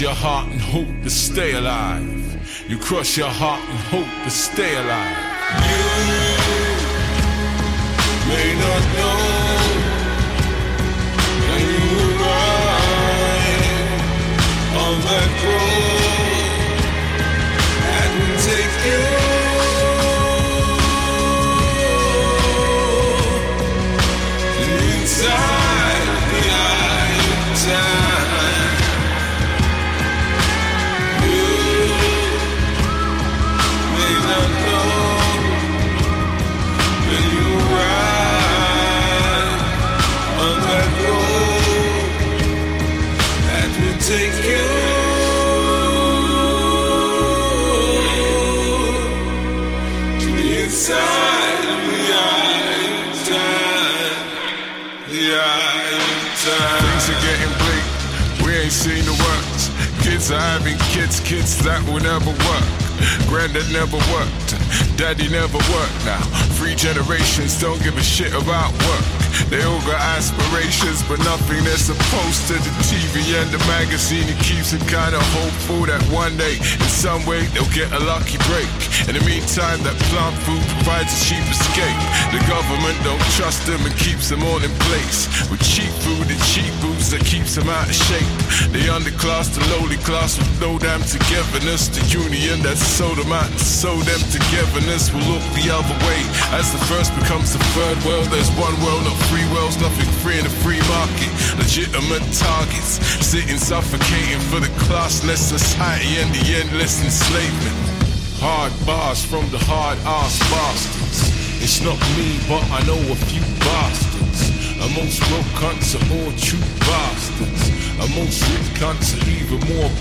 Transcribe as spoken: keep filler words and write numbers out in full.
your heart and hope to stay alive. You crush your heart and hope to stay alive. You may not know when you arrive on that road that will take you inside the eye of time. You may not know when you ride on that road that will take you to the inside of the eye of time. Things are getting bleak, we ain't seen the worst. Kids are having kids, kids that will never work. Granddad never worked, daddy never worked now. Three generations don't give a shit about work. They all got aspirations, but nothing they're supposed to. The T V and the magazine, it keeps them kinda hopeful that one day, in some way, they'll get a lucky break. In the meantime, that plant food provides a cheap escape. The government don't trust them and keeps them all in place. With cheap food and cheap booze that keeps them out of shape. The underclass, the lowly class with no damn togetherness. The union that sold them out and sold them togetherness will look the other way. As the first becomes the third world, there's one world, not three worlds, nothing free in the free market. Legitimate targets, sitting suffocating for the classless society and the endless enslavement. Hard bars from the hard-ass bastards. It's not me, but I know a few bastards. And most broke cunts are all true bastards. And most rich cunts are even more